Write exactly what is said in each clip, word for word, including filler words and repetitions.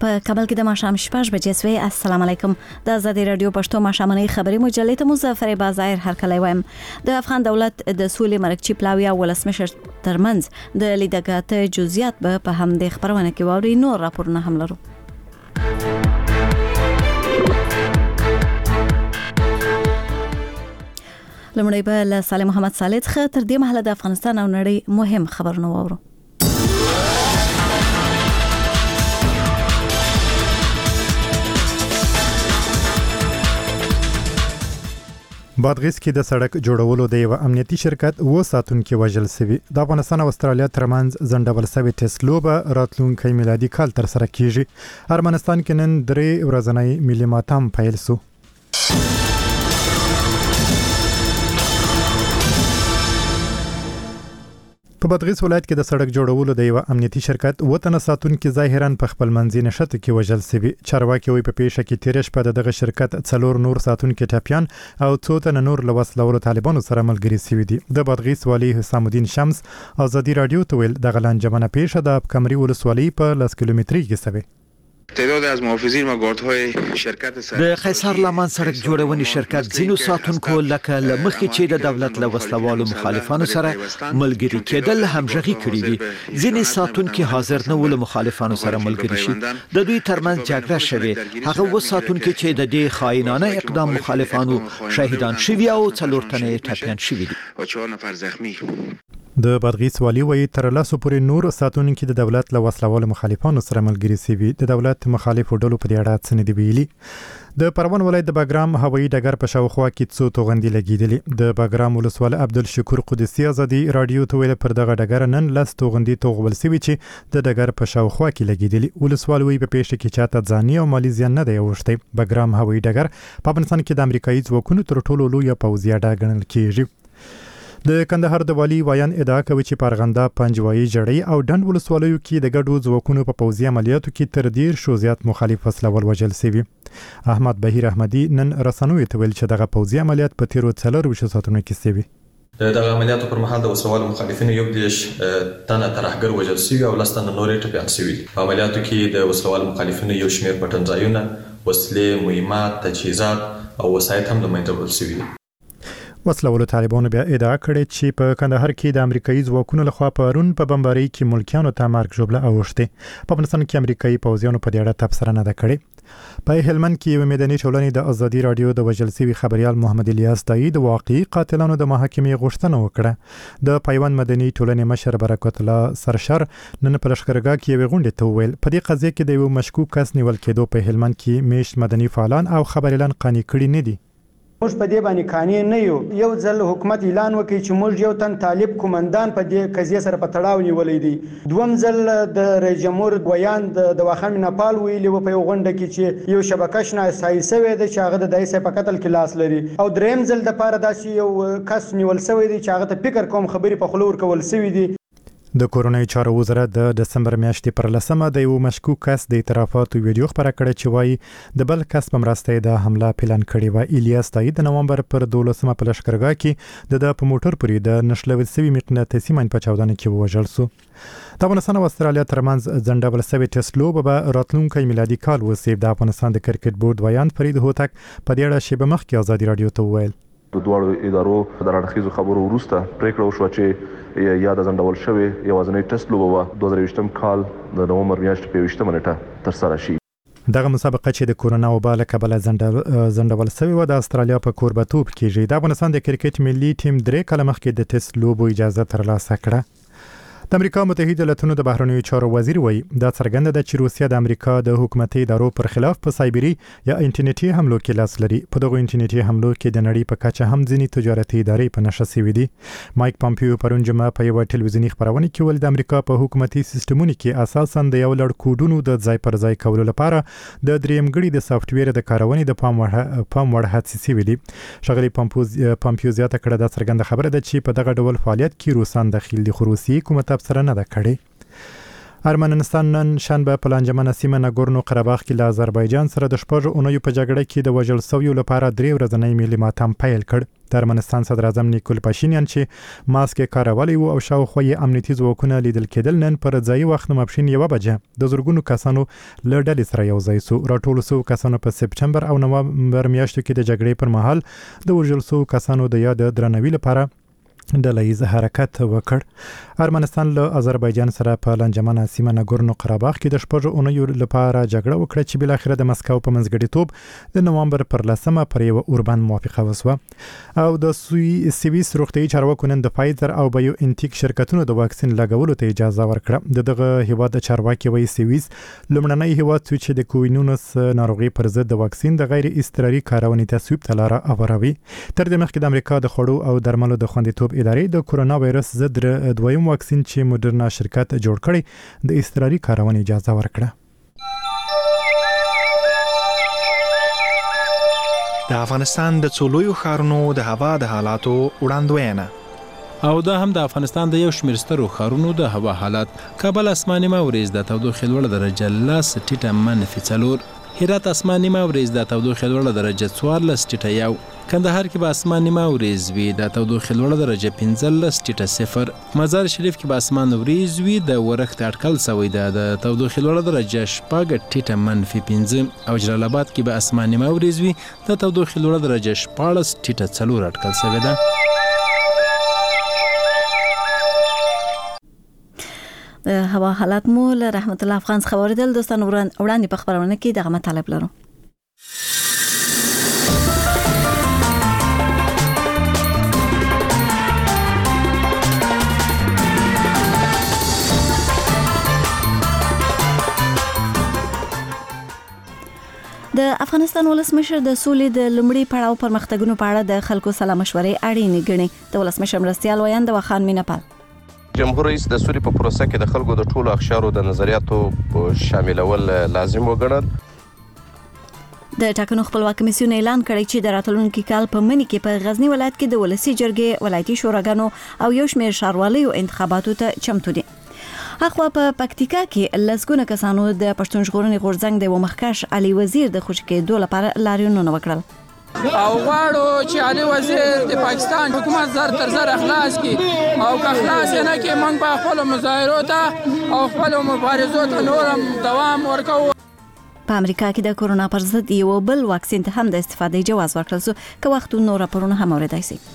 په کابل کې د ماښام شپږ بجې سوي. السلام علیکم. د آزادي رادیو پښتو ماښامنۍ خبري مجلې ته مظفر بازار هر کله وایم. د افغان دولت د سولې مرکچی پلاوی او ولسمشر ترمنځ د لیدګات جزئیات به په هم د خبرونه کې واوري. نور راپورونه هم لرو. لمړی به له صالح محمد صالح څخه تر دې مهاله د افغانستان او نړۍ مهم خبرونه واورو. بادغیس کې د سړک جوړولو د یو امنیتي شرکت و ساتونکو وژل شوی. د افغانستان او استرالیا ترمنځ ځنډول شوی ټیسټ لوبه راتلونکي میلادي کال تر سره کیږي. ارمنستان کې نن درې ورځنی ملي ماتم پیل شو. په بادغیس ولایت کې د سړک جوړولو د یو امنیتي شرکت وطن ساتونکو ظاهرا په خپل منځي نشته کې وژل شوی. چارواکي وي په پیښه کې تیرش په دغه شرکت څلور نور ساتونکو ټاپیان او څو تن نور لوسلولو طالبانو سره ملګری شوی دي. د بادغیس والی حسام الدین شمس آزادي رادیو ته ویل د غلانجمنه پیښه د کمري ولسوالۍ په لس کیلومتري کې شوی. تعداد از محافظین و گاردهای شرکت د قیصر لمن سړک جوړونې شرکت ځینو ساتونکو لکه لمخې چې د دولت له وسلوالو مخالفانو سره ملګری کېدل همغږي کړي دي. ځینې ساتونکو حاضر نه ول مخالفانو سره ملګری شي. د دوی ترمنځ جګړه شوه. هغه و ساتونکو چې د دې خاینانه اقدام مخالفانو شهیدان شوي او څلور تنه ټپیان شوي دي. و چهار نفر زخمی. د بادغیس والی وایي تر لاسو پورې نور ساتونکو د دولت له وسلوالو مخالفانو سره ملګری شوي. د دولت مخالفو ډلو په اړه څه نه دی ویلي. د پروان ولایت د باګرام هوایي ډګر په شاوخوا کې څو توغندي لګیدلې. د باګرام ولسوال عبدالشکور قدسی آزادي رادیو ته ویل پر دغه ډګر نن لاس توغندي توغول سوي چې د ډګر په شاوخوا کې لګیدلې. ولسوال وی په پیښه کې چاته ځاني او مالی زیان نه دی اوښتی. باګرام هوایي ډګر په افغانستان کې د امریکایي ځواکونو تر ټولو لوی پوځي اډه ګڼل کیږي. د کندهار د والی وایان ادعا کوي چې پارغنده پنجوایي جړۍ او ډند ولسوالیو کې د ګډو ځواکونو په پوځي عملیاتو کې تر ډیر شو زیات مخالف وسلوال وژل شوي. احمد بهیر احمدي نن رسنوي ته ویل چې دغه پوځي عملیات په تیرو څلور ساعتونو کې شوي. دغه عملیاتو پر مهال د وسلوال مخالفینو یو دیش تنه ترهګر وژل شوي او لستن نورې ټپیان شوي. په عملیاتو کې د وسلوال مخالفینو یو شمېر پټنځایونه، وسلې، مهمات، تجهیزات او وسایط هم له منځه وړل شوي. وسلوالو طالبانو بیا ادعا کړې چې په کندهار کې د امریکایي ځواکونو لخوا پرون په بمبارۍ کې ملکیانو ته مرګ ژوبله اوښتې. په افغانستان کې امریکایي پوځیانو په دې اړه تبصره نه ده کړې. په هلمند کې یو مدني ټولنې د آزادي رادیو د وژل شوي خبريال محمد الیاس دایی د واقعي قاتلانو د محاکمې غوښتنه وکړه. د پیوند مدني ټولنې مشر برکت الله سرشر نن په لښکرګاه کې یو غونډه ته ویل په دې قضیه کې د یو مشکوک کس نیول کېدو په هلمند کې میشت مدني فعالان او خبريالان قانع کړي نه دي. موږ په دې باندې قانع نه یو. یو ځل حکومت اعلان وکړي چې موږ یو تن طالب کومندان په دې قضیه سره په تړاو نیولې دي. دوم ځل د رئیس جمهور ویان د دواخان نپال ویلي و په یو غونډه کې چې یو شبکه شناسایی شوی دی چې هغه د دایسه په قتل کې لاس لري. او دریم ځل د پاره داسې یو کس نیول شوی دی چې هغه ته فکر کوم خبري په خلور کول شوی دی. د کورونای چارو وزارت د دسمبر میاشتې پر لسمه د یو مشکوک کس د اعترافاتو ویډیو خبره کړې چې وایي د بل کس په مرسته د حمله پلان کړی و. الیاس دایی د نومبر پر دولسمه په لښکرګاه کې د په موټر پورې د نشلول سوي مقناطیسي ماین په چاودنه کې وژل شو. د افغانستان او استرالیا ترمنځ ځنډول شوی ټیسټ لوبه به راتلونکي میلادي کال وسیب. د افغانستان د کرکټ بورډ ویان فرید هوتک په دې اړه شیبه مخکې آزادي رادیو ته وویل. د دوه ادارو د راډخیزو خبرو وروسته پریکړه وشوه چې یا د ځنډول شوی یوازینی ټیسټ لوبه دوه زره یوولسم کال د نومبر میاشتې په یوولسمه نیټه ترسره شي. دغه مسابقه چې د کورونا وبا له کبله ځنډول شوې وه د استرالیا په کوربتوب کېږي. د افغانستان د کرکټ ملي ټیم درې کاله مخکې د ټیسټ لوبو اجازه ترلاسه کړه. د امریکا متحده ایالاتونو د بهرنیو چارو وزیر وایي دا څرګنده ده چې روسیه د امریکا د حکومتي ادارو پر خلاف په سایبري یا انټرنیټي حملو کې لاس لري. په دغه انټرنیټي حملو کې د نړۍ په کچه هم ځینې تجارتي ادارې په نښه شوي دي. مایک پامپیو پرون جمعه په یوه ټلویزیوني خبرونه کې ویل د امریکا په حکومتي سیستمونو کې اساساً د یو لړ کوډونو د ځای پر ځای کولو لپاره د درېمګړي د سافټویر د کارونې د پام وړ پام وړ هڅې شوي دي. ښاغلي پامپیو زیاته کړه دا څرګنده خبره ده چې په دغه ډول فعالیت کې روسان داخل دي خو روسیې کومه تبصره نه ده کړې. ارمنستان نن شنبه په لانجمنه سیمه ناګورنو قرهباغ کې له آذربایجان سره د شپږ اونیو په جګړه کې د وژل شویو لپاره درې ورځنی ملي ماتم پیل کړ. د ارمنستان صدر اعظم نیکول پاشینیان چې ماسک کارولی او شاوخوا یې امنیتي ځواکونه لیدل کېدل نن پر ځای وخت ماپښین یوه بجه د زرګونو کسانو له ډلې سره یو ځای سو. راټول سو کسانو په سپټمبر او نومبر میاشتو کې د جګړې پر مهال د وژل سو کسانو د یاد درناوي لپاره ډلهیز حرکت وکړ. ارمنستان له آذربایجان سره په لانجمنه سیمه ناګورنو قرهباغ کې د شپږ اونیو لپاره جګړه وکړه چې بل اخر د مسکو په منځګړیتوب د نومبر پر لسمه پر یو اوربان موافقه وسوه او د سویس روغتیايي چارواکو نن د فایزر او بایو انټیک شرکتونو د واکسین لګولو ته اجازه ورکړه. د دغه هیواد چارواکي وایي سویس لومړنی هیواد چې د کووینونس ناروغي پر ضد د واکسین د غیر اضطراري کارونې تصویب ته لاره هواروي. تر دې مخکې د امریکا د خوړو او درملو د خوندیتوب ادارې د کورونا وایرس ضد دویم واکسین چې موډرنا شرکت جوړ کړی د اضطراري کارونې اجازه ورکړه. د افغانستان د څلورو ښارونو د هوا د حالاتو وړاندوینه او دا هم د افغانستان د یو شمېر سترو ښارونو د هوا حالات. کابل اسماني ماوریز د تودوخې لوړه درجه لس ټیټه منفي څلور، هرات اسماني ماوریز د تودوخې لوړه درجه څوارلس ټیټه یو، کندهار کې به اسماني ماوریز وي د تودوخې لوړه درجه پنځلس ټیټه صفر، مزار شریف کې به اسمان وریځ وي د ورښت اټکل سوی ده د تودوخې لوړه درجه شپږ ټیټه منفي پنځه، او جلال آباد کې به اسماني ماوریز وي د تودوخې لوړه درجه شپاړس ټیټه څلور اټکل سوی ده. د هوا حالات مو له رحمت الله افغان څخه اوریدل. دوستانو وړاندې په خبرونه کې دغه مطالب لرو. د افغانستان ولسمشر د سولې د لومړي پړاو پرمختګونو په اړه د خلکو سلا مشورې اړینې ګڼي. د ولسمشر مرستیال ویاند وخان مینپال جمهور رئیس د سولې په پروسه کې د خلکو د ټولو اقشارو د نظریاتو شاملول لازم وګڼل. د ټاکنو خپلواک کمیسیون اعلان کړی چې د راتلونکي کال په مني کې په غزنی ولایت کې د ولسی جرګې ولایتي شوراګانو او یو شمېر ښاروالۍ انتخاباتو ته چمتو دي. اخوا په پکتیکا کې لسګونه کسانو د پښتون ژغورنې غورځنګ د ومخکش علي وزیر د خوشی کېدو لپاره لاریونونه وکړل او غواړو چې علي وزیر د پاکستان حکومت زر تر زر اخلاص کړي او که اخلاص نه کړي موږ په خپل مظاهرو ته او خپل مبارزو ته نورم دوام ورکوو. په امریکا کې د کورونا پر ضد یو بل واکسین ته هم د استفادې جواز ورکړل شو که وخت نور راپورونه هم اوریدای شي.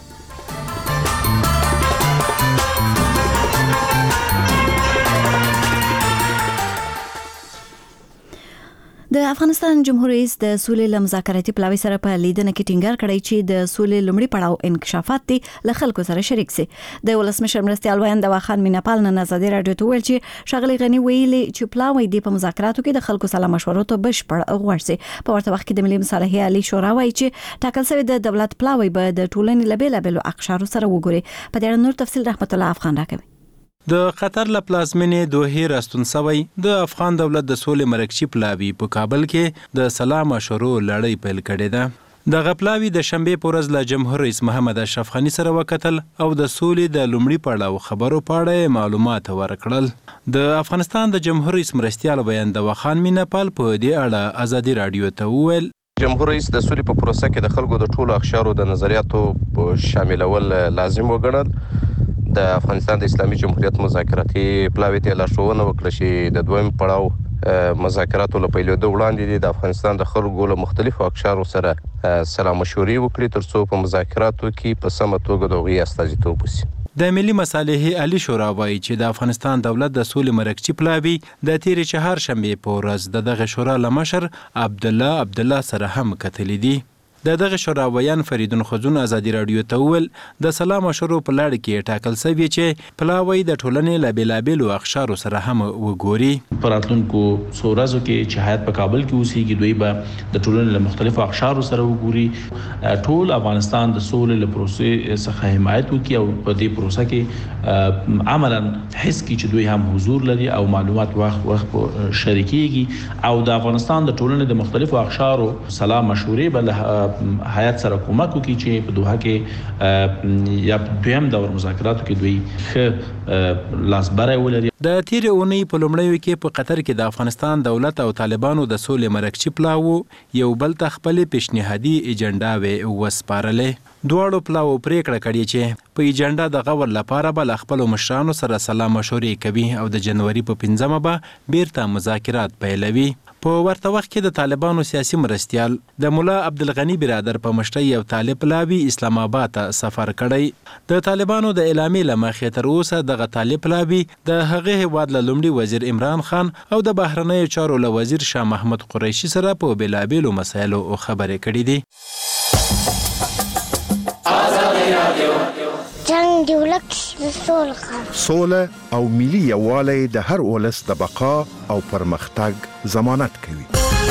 د افغانستان جمهور رئیس د سولې لمذاکراتي پلاوي سره په لیدنه کې ټینګار کړی چې د سولې لومړي پړاو انکشافات دي له خلکو سره شریک سي. د ولسمشر مرستیال ویاند وخان مینپال نن ازادي رادیو ته ویل چې شغلي غنی ویلي چې پلاوي د په مذاکراتو کې د خلکو سره مشورو ته بشپړ غوړ سي. په ورته وخت کې د ملي مصالحې عالی شورا وایي چې ټاکل شوی د دولت پلاوي به د ټولنې لبیلابل اقشارو سره وګوري. په دې اړه نور تفصیل رحمت الله افغان راکوي. د قطر له پلازمینې دوحې راستون سوی د افغان دولت د سولې مرکچی پلاوي په کابل کې د سلا مشورو لړۍ پیل کړې ده. د غپلاوي د شنبې په ورځ له جمهور رئیس محمد اشرف غنی سره وکتل او د سولې د لومړي پړاو خبرو په اړه معلومات ورکړل. د افغانستان د جمهور رئیس مرستیال ویاند وخان مینپال په دې اړه ازادي رادیو ته وویل جمهور رئیس د سولې په پروسه کې د خلکو د ټولو اقشارو د نظریاتو شاملول لازم وګڼل. د افغانستان د اسلامي جمهوریت مذاکراتي پلاوي ته لارښوونه وکړه چې د دویم پړاو مذاکراتو له پیلېدو وړاندې د افغانستان د خلکو له مختلفو اقشارو سره سلا مشورې وکړي ترڅو په مذاکراتو کې په سمه توګه د هغوی استازیتوب وشي. د ملي مصالحې عالی شورا وایي چې د افغانستان دولت د سولې مرکچی پلاوي د تیرې چهار شنبې په ورځ د دغه شورا له مشر عبدالله عبدالله سره هم کتلې دي. د دغه شورا ویان فریدون خزون ازادي رادیو ته وویل د سلا مشورو په لړ کې ټاکل شوی چې پلاوی د ټولنې له بیلابیلو اقشارو سره هم وګوري. په راتلونکو څو ورځو کې چې حیات په کابل کې اوسېږي دوی به د ټولنې له مختلفو اقشارو سره وګوري. ټول افغانستان د سولې له پروسې څخه حمایت وکړي او په دې پروسه کې عملاً حس کړي چې دوی هم حضور لري او معلومات وخت وخت شریکيږي او د افغانستان د ټولنې د مختلفو اقشارو سلا مشورې به هیات سره کومک وکړي چې په دوحه کې یا دویم دور مذاکراتو کې دوی ښه لاسبره ولري. د تیرې اونۍ په لومړیو کې په قطر کې د افغانستان دولت او طالبانو د سولې مرکچی پلاو یو بل ته خپل پیشنهادي ایجنډاوي وسپارلې. دواړو پلاو پریکړه کړې چې په ایجنډا د غور لپاره به خپل مشرانو سره سلام مشورې کوي او د جنوري په پنځمه به بیرته مذاکرات پیلوي. په ورته وخت کې د طالبانو سیاسي مرستیال د مولا عبدالغنی برادر په مشرۍ یو طالب لاوی اسلام آباد ته سفر کړی. د طالبانو د اعلامیې له مخې تر اوسه دغه طالب لاوی د هغه هیواد له لومړي وزیر عمران خان او د بهرنیو چارو له وزیر شاه محمود قریشي سره په بیلابیلو مسایلو خبرې کړې دي. جنگ دی ولک سوله سوله او ملي یووالی د هر ولس د بقا او پرمختګ ضمانت کوي.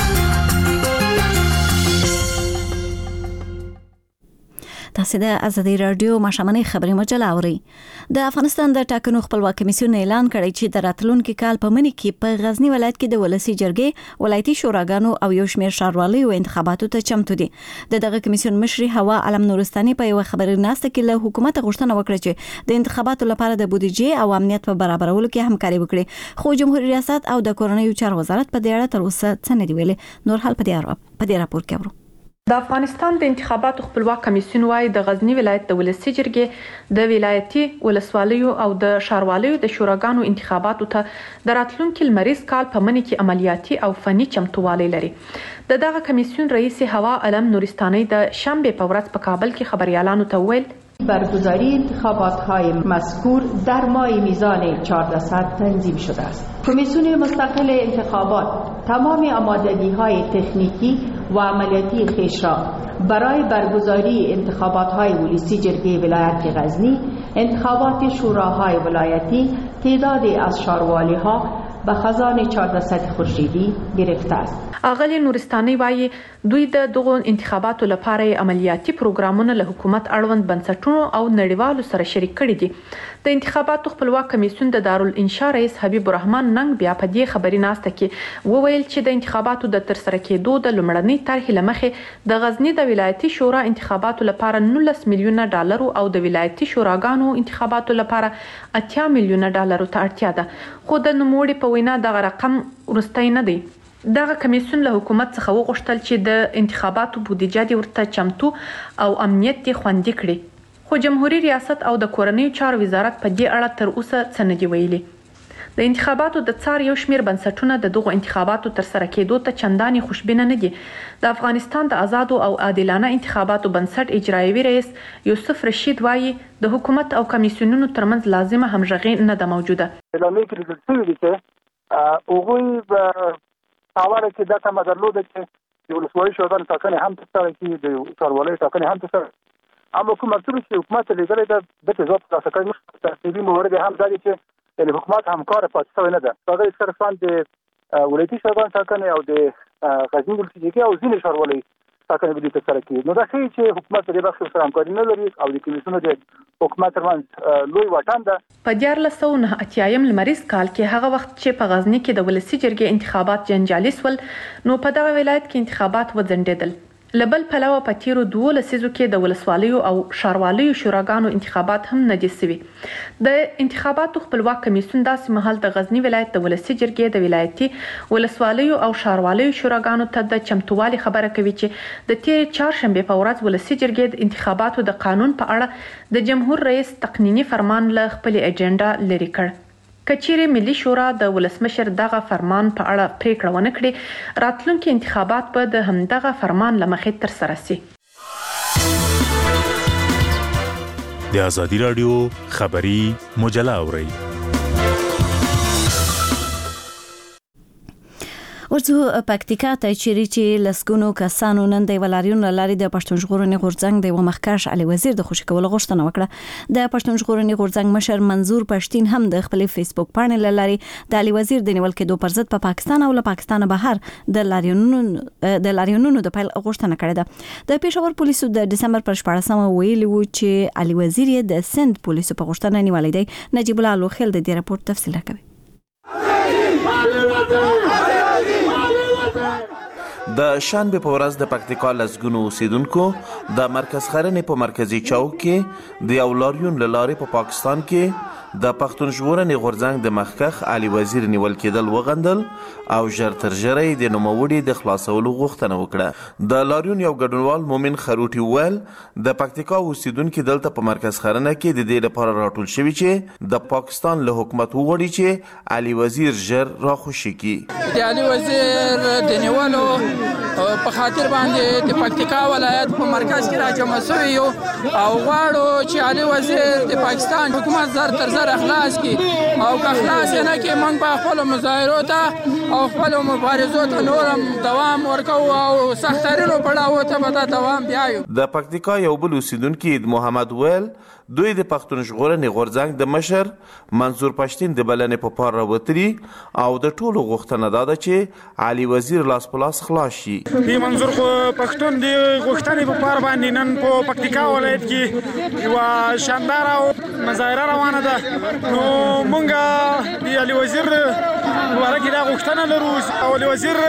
تاسو د ازادي رادیو ماشوماني خبري مجله اورئ. د افغانستان د ټاکنو خپلواک کمیسیون اعلان کړی چې د راتلونکي کال په منځ کې په غزنی ولایت کې د ولسی جرګې ولایتي شوراګانو او یو شمېر ښاروالۍ انتخاباتو ته چمتو دي. د دغه کمیسیون مشر هوا علم نورستاني په یو خبرنامه کې له حکومت غوښتنه وکړه چې د انتخاباتو لپاره د بودیجې او امنیت په برابرولو کې همکاري وکړي. خو جمهوریت ریاست او د کورنیو چارو وزارت په دې اړه تر اوسه څه نه دی ویلي. نور حال په دې راپور کې اورو. د افغانستان د انتخاباتو خپلواک کمیسیون وايي د غزنی ولایت د ولسی جرګې د ولایتي ولسوالیو او د ښاروالۍ د شوراګانو انتخاباتو ته د راتلونکي لمریز کال په منځ کې عملیاتي او فني چمتووالی لري. د دغه کمیسیون رئیس هوا علم نورستاني د شنبه په ورځ په کابل کې خبريالانو ته ویل برگزاری انتخابات‌های مذکور در ماه میزان چهارصد تنظیم شده است. کمیسیون مستقل انتخابات تمام آمادگی‌های تکنیکی و عملیاتی خویش را برای برگزاری انتخابات‌های ولسی جرگه ولایت غزنی، انتخابات شوراهای ولایتی، تعدادی از شاروالی‌ها به خزان چهارصد خورشیدی گرفته است. اغلی نورستاني وايي دوی د دغو انتخاباتو لپاره عملیاتي پروګرامونه له حکومت اړوند بنسټونو او نړیوالو سره شریک کړي دي. د انتخاباتو خپلواک کمیسیون د دارالانشا رئیس حبیب الرحمن ننګ بیا په دې خبري ناسته کې وویل چې د انتخاباتو د ترسره کېدو د لومړنۍ طرحې لمخې د غزنی د ولایتي شورا انتخاباتو لپاره نولس میلیونه ډالر او د ولایتي شوراګانو انتخاباتو لپاره اتیا میلیونه ډالر ته اړتیا ده. خو د نوموړي په وینا دغه رقم ورستای نه دی. دغه کمیسیون له حکومت څخه وغوښتل چې د انتخاباتو بودیجه دې ورته چمتو او امنیت دې خوندي کړي. خو جمهوریت ریاست او د کورنیو چارو وزارت په دې اړه تر اوسه څه نه دی ویلي. د انتخاباتو د څار یو شمېر بنسټونه د دغو انتخاباتو تر سره کېدو ته چندانې خوشبینه نه دي. د افغانستان د آزادو او عادلانه انتخاباتو بنسټ اجرایوي رئیس یوسف رشید وايي د حکومت او کمیسیونونو ترمنځ لازمه همغږي نه ده موجوده. اعلامیه کې لیکل شوي دي چې هغوی اواله کې دا کومه درلوده چې د ولسوالۍ شوراګانو ټاکنې هم ترسره کړي، د ښاروالۍ ټاکنې هم ترسره کړي. اما کوم مکتوب چې حکومت ته لیږلی ده دغه ځواب ترلاسه کړی نشته. ترتیبي موارد هم دا دي چې یعنې حکومت همکاره پاتې شوی نه ده. په هغه صرفا د ولایتي شوراګانو ټاکنې او د غزني ولسي جرګې او ځینې ښاروالۍ ټاکنې به دې ترسره کړي. نو دا ښیي چې حکومت په دې برخه سره همکاري نه لري او د کمیسیونو د حکومت ترمنځ لوی واټن ده. په دیارلس سوه نهه اتیایم لمریز کال کې هغه وخت چې په غزنی کې د ولسی جرګې انتخابات جنجالي سول، نو په دغه ولایت کې انتخابات وځنډېدل. لبل پلوه په تیرو دوه لسیزو کې د ولسوالیو او ښاروالۍ شوراګانو انتخابات هم نه دي سوي. د انتخاباتو خپلواک کمیسیون داسې مهال د غزنی ولایت د ولسی جرګې د ولایتي ولسوالیو او ښاروالۍ شوراګانو ته د چمتووالي خبره کوي چې د تیرې چهارشنبې په ورځ ولسی جرګې د انتخاباتو د قانون په اړه د جمهور رئیس تقنینی فرمان له خپل اجنډا لري کړ. کچېرې ملي شورا د ولسمشر دغه فرمان په اړه پریکړه ونه کړي، راتلونکي انتخابات به د همدغه فرمان له مخې ترسره سي. د ازادي رادیو خبري مجله اورئ. ورڅو پکتیکا ته چیرې چې لسګونو کسانو نن د ولاریون لاري د پښتون ژغورنې غورځنګ د مخکښ علي وزیر د خوشی کولو غوښتنه وکړه. د پښتون ژغورنې غورځنګ مشر منظور پښتين هم د خپل فیسبوک باندې لاري د علي وزیر د نیول کېدو پر ضد په پاکستان او له پاکستان بهر د لاریونونو د لاریونونو د پیل غوښتنه کړې ده. د پېښور پولیسو د دسمبر پر شپاړسمه ویلي و چې علي وزیر د سند پولیسو په غوښتنه نیولې دی. نجیب الله لوخیل د دې راپور تفصیل راکوي. د شنبه په ورځ د پکتیکا لسګونو اوسیدونکو د مرکز خرنې په مرکزی چوک کې د یو لاریون له لارې په پاکستان کې د پښتون ژغورنې غورځنګ د مخکخ علي وزیر نیول کېدل وغندل او ژر تر ژره د نوموړي د خلاصولو غوښتنه وکړه. د لاریون یو ګډونوال مومن خروټي وویل د پکتیکا اوسیدونکو دلته په مرکز خرنه کې د دې لپاره راټول شوي چې د پاکستان له حکومت وغواړي چې علي وزیر ژر راخوشي کړي. د علي وزیر د نیولو په خاطر باندې د پکتیکا ولایت په مرکز کې راجمع شوي یو او غواړو چې علي وزیر د پاکستان حکومت زر تر زر اخلاص کی او که اخلاص نه کې موږ په خپل مظاهرو ته او خپل مبارزو ته نورم دوام ورکو او سخترینو پړاو ته به دوام بیایو. د پکتیکا یو بل اوسیدونکي محمد ویل دوی د پښتون ژغورنې غورځنګ د مشر منصور پښتين د بلنې په پار راوتري او د ټولو غوښتنه دا ده چې علي وزیر لاس په لاس خلاص شي. دی منصور خو پښتون دی غوښتنې په پار باندې نن په پکتیکا ولایت کې یو شاندار او مظاهره روانه ده. نو مونږ د علي وزیر ورکه دا غوښتنه لرو او علي وزیر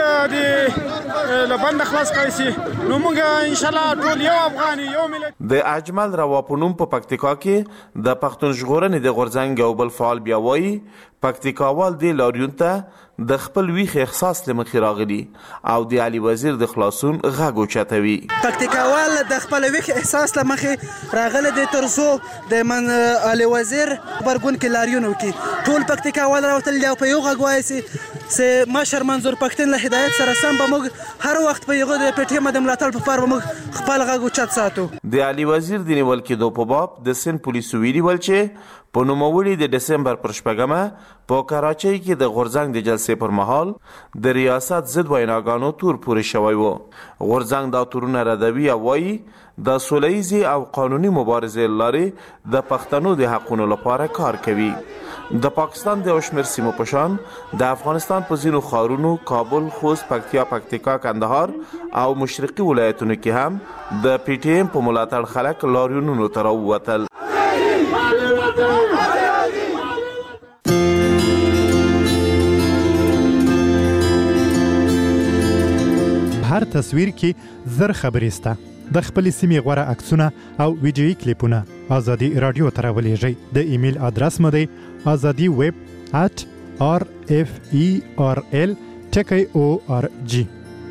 د لبند خلاص کړي شي. نو مونږ ان شاء الله ټول یو افغاني یو ملت. د اجمل رواپونم په پکتیکا کې د پښتون ژغورنې د غورځنګ او بل فعال بیا وایي پکتیکاوال د لاریون ته د خپل ویخ احساس لمخې راغلي او د علي وزیر د خلاصون غږ اوچتوي. پکتیکاوال د خپل ویخ احساس لمخې راغلي د ترڅو د من علي وزیر برګون کې لاریون وکړي. ټول پکتیکاوال راوتل دی او په یو غږ وایي چې مشر منظور پښتين له هدایت سره سم به موږ هر وخت په یغه د پټې مدام لاتل په فار به موږ خپل غږ اوچت ساتو. د علي وزیر د نیول کېدو په باب د سند پولیسو ویلي ول چې په نوموړي د دسمبر پر شپږمه په کراچۍ کې د غورځنګ د جلسې پر مهال د ریاست ضد ویناګانو تور پورې شوی و. غورځنګ دا تورونه ردوي او وایي د سولهییزې او قانوني مبارزې لارې د پښتنو د حقونو لپاره کار کوي. د پاکستان د شمیر سیمو په شان د افغانستان په ځینو ښارونو کابل، خوست، پکتیا، پکتیکا، کندهار او مشرقي ولایتونو کې هم د پی ټی ایم په ملاتړ خلک لاریونونو ته راووتل. هر تصویر کې زر خبرې سته. د خپلې سیمې غوره عکسونه او ویډیویي کلیپونه ازادي رادیو ته راولېږئ. د ایمیل ادرس مو دی ازادي ویب ات آر اف ای آر ال ټکی او آر جی.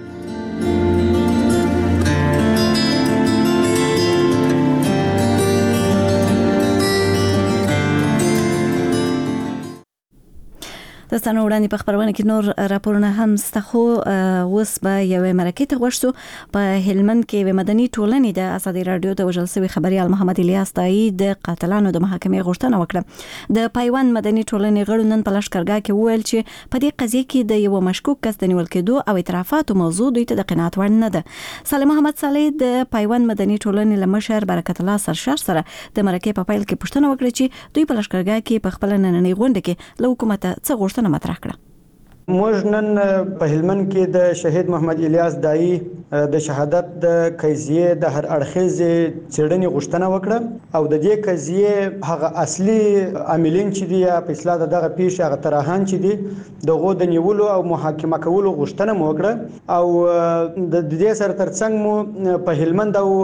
د ستنو وړاندې په خبرونه کې نور راپورونه هم سته خو اوس به یوې مرکې ته غوښتو. په هلمند کې یوې مدني ټولنې د ازادي رادیو ته وژل شوي خبریال محمد الیاس تایي د قاتلانو د محاکمې غوښتنه وکړه. د پیوند مدني ټولنې غړو نن په لښکرګاه کې وویل چې په دې قضیه کې د یو مشکوک کس د نیول کېدو او اعترافاتو موضوع دوی ته د قناعت وړ نه ده. صالح محمد صالح د پیوند مدني ټولنې له مشر برکت الله سرشار سره د مرکې په پیل کې پوښتنه وکړه چې دوی په لښکرګاه کې په خپل نننۍ غونډه کې له حکومت څخه غوښتنه مطرح کړه. موږ نن په هلمند کې د شهید محمد الیاس دایي د شهادت د قضیې د هر اړخیزې څېړنې غوښتنه وکړه او د دې قضیې هغه اصلي عاملین چې دي په اصلاح دغه پیښې هغه تراهان چې دي دغه د نیولو او محاکمه کولو غوښتنه مو وکړه او د دې سره ترڅنګ مو په هلمند او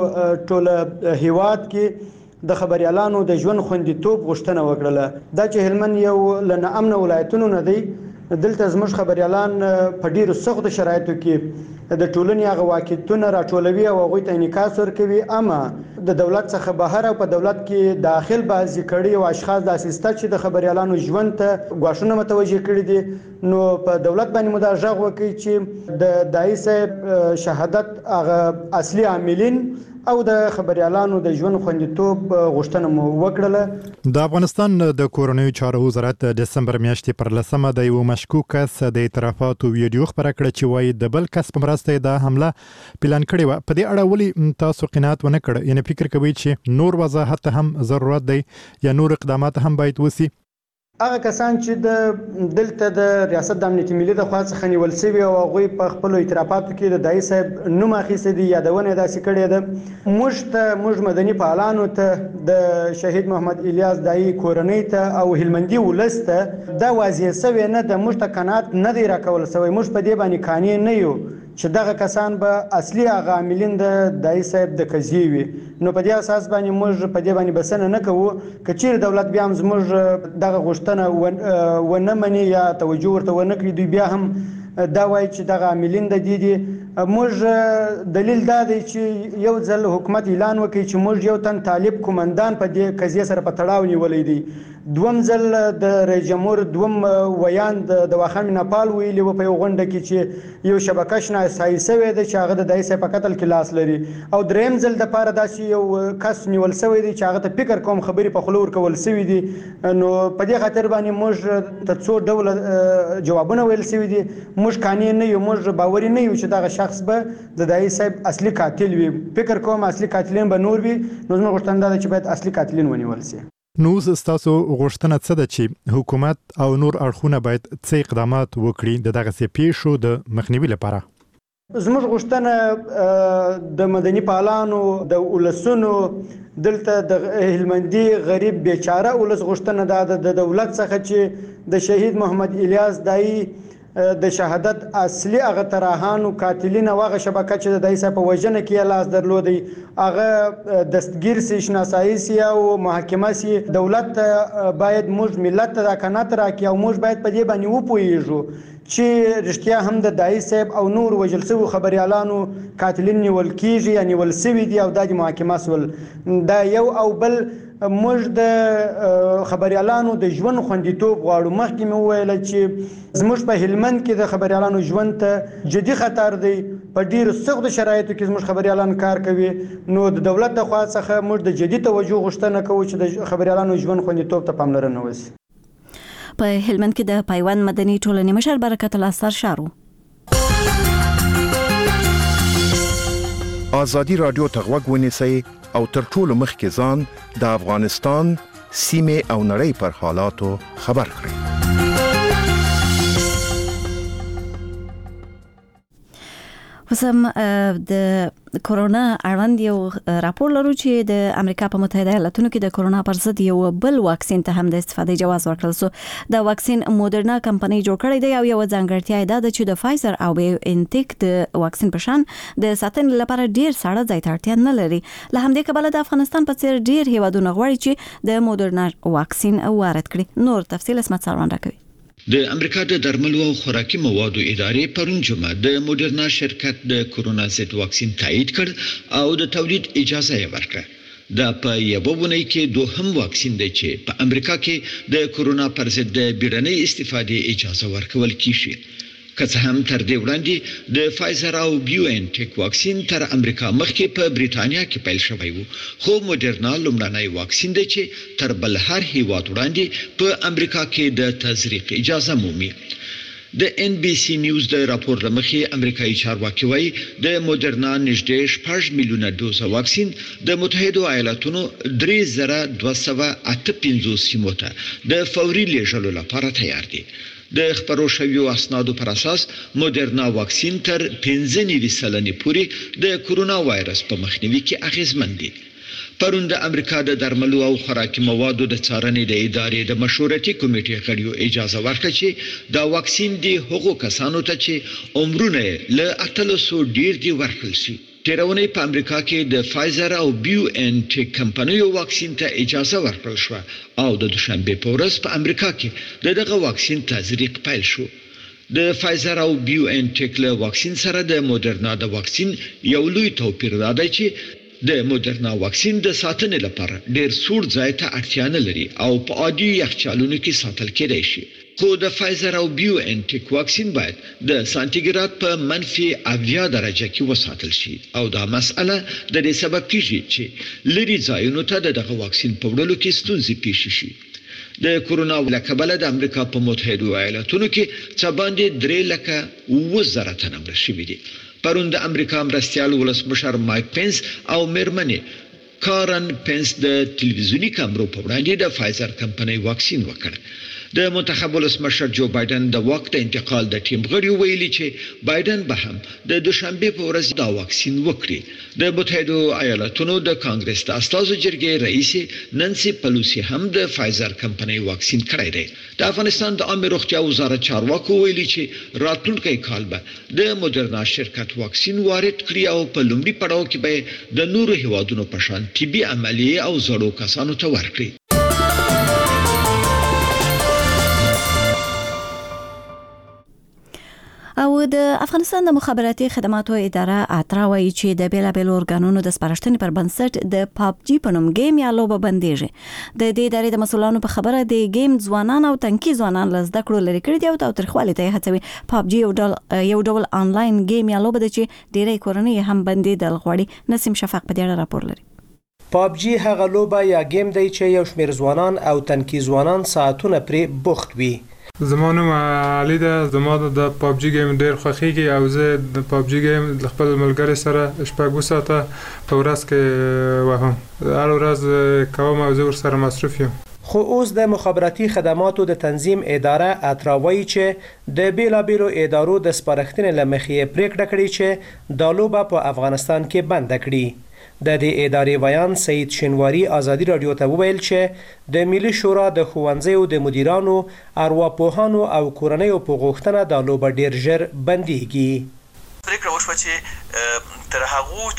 ټوله هیواد کې د خبريالانو د ژوند خوندیتوب غوښتنه وکړه. دا چې هلمند یو له ناامن ولایتونو نه دی، دلته زموږ خبريالان په ډیرو سختو شرایطو کې د ټولنې هغه واقعیتونه راټولوي او هغوی ته انعکاس ورکوي، اما د دولت څخه بهر او په دولت کې داخل بعضې کړي او اشخاص داسې شته چې د خبريالانو ژوند ته ګواښونه متوجه کړي دي. نو په دولت باندې مو دا غږ وکړي چې د دایي صاحب شهادت هغه اصلي عاملین او د خبريالانو د ژوند خوندیتوب غوښتنه مو وکړه. د افغانستان د کورنیو چارو وزارت د دسمبر میاشتې پر لسمه د یو مشکوک کس د اعترافاتو ویډیو خبره کړه چې وایي د بل کس په مرسته د حمله پلان کړی و. په دې اړه ولې تاسو قناعت ونه کړ؟ یعنی فکر کوئ چې نور وضاحت هم ضرورت دی یا نور اقدامات هم باید وسی؟ هغه کسان چې د دلته د ریاست د امنیت ملي د خوا څخه نیول شوي او هغوی په خپل اعترافاتو کې د دایي صاحب نوم اخیستی دی، یادونه داسې کړې ده. موږ ته موږ مدني فعالانو ته د شهید محمد الیاس دایي کورنۍ ته او هلمندي ولس ته دا واضح شوی نه ده، موږ ته قناعت نه دی راکول شوی. موږ په دې باندې قانع نه یو چې دغه کسان به اصلي هغه عاملین د دای صاحب د قضیې وي. نو په دې اساس باندې موږ په دې باندې بسنه نه کوو که چیرې دولت بیا هم زموږ دغه غوښتنه ونه مني یا توجه ورته ونه کړي، دوی بیا هم دا وایي چې دغه عاملین د دې دي. موږ دلیل دا دی چې یو ځل حکومت اعلان وکړي چې موږ یو تن طالب کومندان په دې قضیه سره په تړاو نیولی دی. دوم ځل د رئیس جمهور دوم ویان د دواخان میناپال ویلي و په یو غونډه کې چې یو شبکه شناسایي سوی ده چې هغه د دای صاحب په قتل کې لاس لري، او دریم ځل دپاره داسې یو کس نیول سوی دی چې هغه ته فکر کوم خبرې په خوله ورکول سوي دي. نو په دې خاطر باندې موږ ته څو ډوله جوابونه ویل سوي دي. موږ قانع نه یو، موږ باوري نه یو چې دغه شخص به د دای صاحب اصلي قاتل وي. فکر کوم اصلي قاتلین به نور وي. نو زموږ غوښتنه دا ده چې باید اصلي قاتلین ونیول سي. نو ستاسو غوښتنه څه ده چې حکومت او نور اړخونه باید څه اقدامات وکړي د دغه پیښو د مخنیوي لپاره؟ زموږ غوښتنه د مدني پالانو د ولسونو دلته د هلمندي غریب بیچاره ولس غوښتنه ده د دولت څخه چې د شهید محمد الیاس دای د شهادت اصلي هغه تراهانو قاتلین او هغه شبکه چې د دای صاحب په وژنه کې لاس درلودي هغه دستگیر سي شناسایي سي او محاکمه سي. دولت باید موږ ملت ته دا قناعت راکړي او موږ باید په دې باندې وپوهیږو چې رښتیا هم د دای صاحب او نور وژل شوي خبریالانو قاتلین نیول کیږي یا نیول سوي دي او دا د محاکمه سول. دا یو او بل موږ د خبریالانو د ژوند خوندیتوب غواړو. مخکې مې وویل چې زموږ په هلمند کې د خبریالانو ژوند ته جدي خطر دی. په ډیرو سختو شرایطو کې زموږ خبریالان کار کوي. نو د دولت د خوا څخه موږ د جدي توجه غوښتنه کوو چې د خبریالانو ژوند خوندیتوب ته پاملرنه وشي. په هلمند کې د پیوند مدني ټولنې مشر برکت الله سرشارو ازادي رادیو ته غوږ ونیسئ او تر ټولو مخکې ځان د افغانستان سیمې او نړۍ پر حالاتو خبر کړئ. وسم د کورونا اړوند یو راپور لرو چې د امریکا په متحده ایالاتونو کې د کورونا پر ضد یو بل واکسین ته هم د استفادې جواز ورکړل شو. د واکسین موډرنا کمپنۍ جوړ کړی دی او یو ځانګړتیا ده چې د فایزر او بایوانټیک د واکسین په شان د ساتنې لپاره ډیر ساړه ځای ته اړتیا نه لري. له همدې کبله د افغانستان په څیر ډیر هیوادونه غواړي چې د موډرنا واکسین وارد کړي. نور تفصیل اسمت سروان راکوي. د امریکا د درملو او خوراکي موادو ادارې پرون جمعه د موډرنا شرکت د کورونا ضد واکسین تایید کړ او د تولید اجازه یې ورکړه. دا په یو ونی کې دوهم واکسین دی چې په امریکا کې د کورونا پر ضد د بیړنۍ استفادې اجازه ورکول کیږي. که څه هم تر دې وړاندې د فایزر او بایوانټیک واکسین تر امریکا مخکې په بریتانیا کې پیل شوی و، خو موډرنا لومړنی واکسین دی چې تر بل هر هیواد وړاندې په امریکا کې د تزریق اجازه مومي. د ان بي سي نیوز د راپور لمخې امریکایي چارواکي وایي د موډرنا نږدې شپږ میلیونه دوزه واکسین د متحده ایالاتونو درې زره دوه سوه اته پنځوس سیمو ته د فوري لیږلو لپاره تیار دي. د خبرو شویو اسنادو پر اساس موډرنا واکسین تر پنځه نوي سلنې پورې د کورونا وایرس په مخنیوي کې اغیزمن دي. پرون د امریکا د درملو او خوراکي موادو د څارنې د ادارې د مشورتي کمیټې غړیو اجازه ورکړه چې دا واکسین دی هغو کسانو ته چې عمرونه له اتلسو ډیر دی ورکړل شي. تیرونی په امریکا کې د فایزر او بایوانټیک کمپنیو واکسین ته اجازه ورکړل شو او د دوشنبه په ورځ په امریکا کې دغه واکسین تزریق پیل شو. د فایزر او بایوانټیک له واکسین سره د موډرنا د واکسین یو لوی توپیر دی چې د موډرنا واکسین د ساتنې لپاره ډیر سوړ ځای ته اړتیا نه لري او په عادي یخچالونو کې ساتل کېدای شي. خو د فایزر او بایوانټیک واکسین باید د سانتیګراد په منفي اویا درجه کې وساتل شي او دا مسئله د دې سبب کیږي چې لري ځایونو ته دغه واکسین په وړلو کې ستونزې پیښ شي. د کورونا ولکبله د امریکا په متحده ایالاتونو کې څه باندې درې لکه اوه زره تنه مړه شوي دي. پرون د امریکا مرستیال ولسمشر مایک پنس او میرمنې کارن پنس د تلویزیونی کامرو په وړاندې د فایزر کمپنۍ واکسین وکړ. د منتخب ولسمشر جو بایدن د واک د انتقال د ټیم غړي ویلي چې بایدن به هم د دوشنبه په ورځ دا واکسین وکړي. د متحده ایالاتونو د کانګرس د استازو جرګې رئیس نانسي پلوسی هم د فایزر کمپنۍ واکسین کړی دی. د افغانستان د عامه روغتیا وزارت چارواکو ویلي چې راتلونکي کال به د مودرنا شرکت واکسین وارد کړي او په لومړي پړاو کې به د نورو هیوادونو په شان طبي عملیې او زړو کسانو ته ورکړي. او د افغانستان د مخابراتي خدماتو اداره اترا وایي چې د بیلابېلو ارګانونو د سپارښتنې پر بنسټ د پاب جی په نوم گیم یا لوبه بندیږي. د دې ادارې د مسؤلانو په خبره د گیم ځوانان او تنکي ځوانان له زده کړو لري کړي دي او تاوتریخوالي ته هڅوي. پاب جی یو ډول یو ډول آنلاین گیم یا لوبه ده چې ډېری کورنۍ هم بندیدل غواړي. نسیم شفق په دې اړه راپور لري. پاب جی هغه لوبه یا گیم دی چې یو شمېر ځوانان او تنکي ځوانان ساعتونه پرې بوخت وي. زما نوم علي ده. زما د پاب جی گیم ډېر خوښیږي او زه د پاب جی گیم خپل ملګري سره شپږ ساعته په ورځ کې وهم. هر ورځ کوم او زه ورسره مصروف یم. خو اوس د مخابراتي خدماتو د تنظیم اداره اترا وایي چې د بیلابېلو ادارو د سپارښتنې له مخې پریکړه کړې چې دا لوبه په افغانستان کې بنده کړي. د دې ادارې ویان سید شینواری ازادي رادیو ته وویل چې د ملي شورا د ښوونځیو د مدیرانو، ارواپوهانو او کورنیو په غوښتنه دا لوبه ډېر ژر بندیږي. پریکړه وشوه چې تر هغو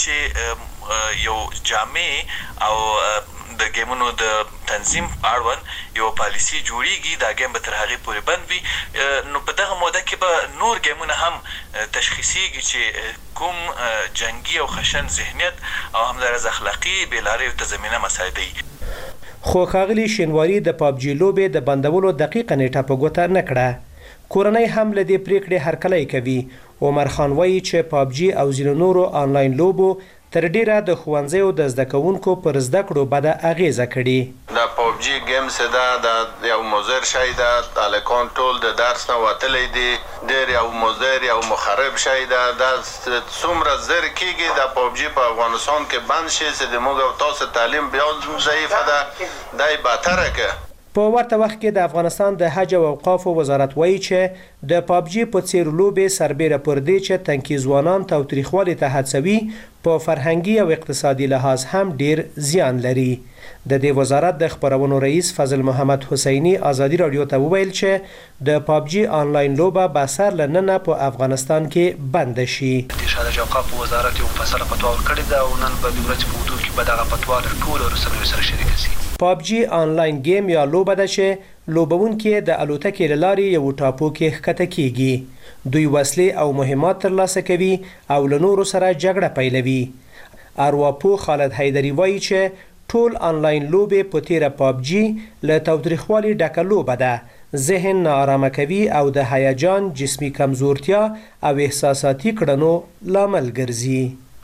چې یو جامع او د گیمونو د تنظیم اړوند یو پالیسی جوړیږي، دا گیم به تر هغې پورې بند وي. نو په دغه موده کې به نور گیمونه هم تشخیصیږي چې کوم جنگي او خشن ذهنیت او همدارس اخلاقی بېلارې ته زمینه مساعدوي. خو ښاغلي شینواري د پاب جی لوبې د بندولو دقیقه نیټه په ګوته نه کړه. کورنۍ هم له دې پریکړې هرکلی کوي. عمر خان وایي چې پاب جی او ځینو نورو آنلاین لوبو تر ډیره د ښوونځیو د زده کوونکو پر زده کړو بده اغیزه کړي. دا پاب جی گیم سدا د یو مضر شی ده. الکان ټول د درس نه وتلی دي. ډېر یو مضر یو مخرب شی ده. دا څومره زر کېږي د پاب جی په افغانستان کې بند شي چې د موږ او تاسو تعلیم بیا ضعیفه ده. دا یې بهتره که. په ورته وخت کې د افغانستان د حج او اوقافو وزارت وایي چې د پاب جی په څیر لوبې سربیره پر دې چې تنکي ځوانان تاوتریخوالي ته هڅوي، په فرهنګي او اقتصادي لحاظ هم ډیر زیان لري. د دې وزارت د خبرونو رئیس فضل محمد حسینی ازادي رادیو ته وویل چې د پاب جی آنلاین لوبه به سر له ننه په افغانستان کې بند شي. د حج او اوقافو وزارت یو فیصله فتوا ورکړې ده او نن په دې ورځ په وضو کې به دغه فتوا د ټولو رسنیو سره شریکه شي. پاب جی آنلاین گیم یا لوبه ده چې لوبونکي د الوتکې له لارې یو ټاپو کې ښکته کیږي. دوی وسلې او مهمات ترلاسه کوي او له نورو سره جګړه پیلوي. ارواپوه خالد حیدري وایي چې ټول آنلاین لوبې په تیره پاب جی له تاوتریخوالي ډکه لوبه ده. ذهن ناارامه کوي او د هیجان، جسمي کمزورتیا او احساساتي کړنو لامل ګرځي.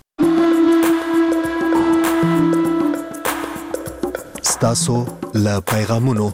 ستاسو له پیغامونو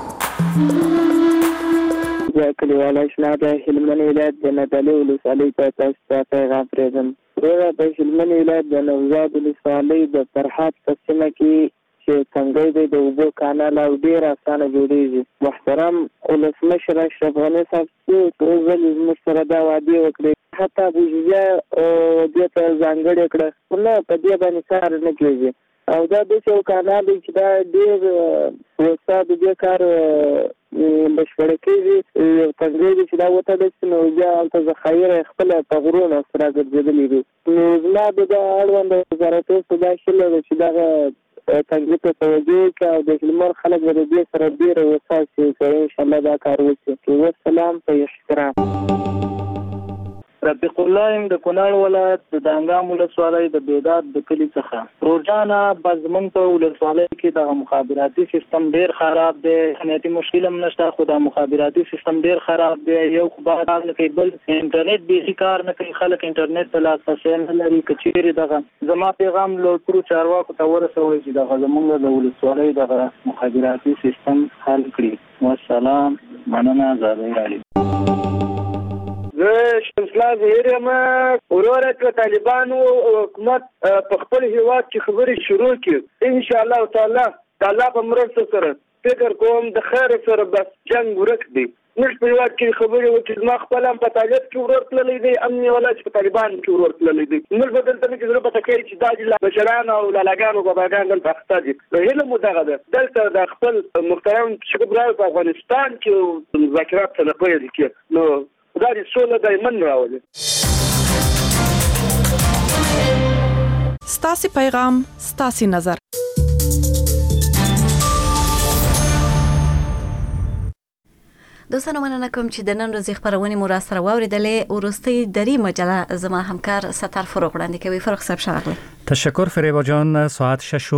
زه کلیوال اشنا د هلمند ولایت د نادعلي ولسوالۍ ته تاسو ته پیغام پرېږدم. وروره د هلمند ولایت د نوزاد ولسوالۍ د فرحات په سیمه کې چې تنګی دی د اوبو کانال او ډېر اسانه جوړېږي. محترم ولسمشر اشرف غني صاحب څو ځلې زموږ سره دا وعدې وکړې، حتی بودیجه دې ته ځانګړې کړه، خو نه په دې باندې کار نه کېږي. او دا داسې یو کانال دی چې دا ډېر وستا د دې کار بشپړه کېږي. یو تنګی دی چې دا وتړل شي نو بیا هلته ذخایر خپله په غرونو سره ګرځېدلي دي. نو زما د دا اړوند وزارتونو ته دا هیله ده چې دغه تنګي ته توجه وکړي او د هلمند خلک به د دې سره ډېره وساسي کوي. انشاءالله دا کار وشي. والسلام په احترام. رفیق الله یم د کونړ ولایت د دانګام ولسوالۍ د بیداد د کلي څخه. روزانه به زموږ په ولسوالۍ کې دغه مخابراتي سیستم ډېر خراب دی. امنیتي مشکل هم نشته خو د مخابراتي سیستم ډېر خراب دی. یو خو بار نه کوي، بل انټرنیټ بیخي کار نه کوي. خلک انټرنیټ ته لاسرسی نه لري. که چیرې دغه زما پیغام له ټولو چارواکو ته ورسوئ چې دغه زموږ د ولسوالۍ دغه مخابراتي سیستم حل کړي. والسلام. مننه. ازادي راډیو. زه شمسلا ظهیر یم. وروره که طالبانو حکومت په خپل هیواد کې خبرې شروع کړي، انشاءالله تعالی د الله په مرسته سره فکر کوم د خیر سره بس جنگ ورک دی. موږ په یوه کې خبرې وکړې زما خپل هم په طالب کې ورور تللی دی امني ولا چې په طالبان کې ورور تللی دی. موږ به دلته نه کې زړه پته کوي چې دا د بشران او لالاګانو باباګان دلته اخته دي. هیله مو دغه ده دلته د خپل محترم شریف راو په افغانستان کې مذاکرات ته نه پیل کړي نو خدای دې سوله دایمن راولي. ستاسو پیغام ستاسو نظر. دوستانو مننه کوم چې د نن ورځې خبرونه مو را سره واوریدلې. ورستۍ دری مجله زما همکار ستر فروغ وړاندې کوي. فروغ صاحب شغله. تشکر فریبا جان. ساعت شش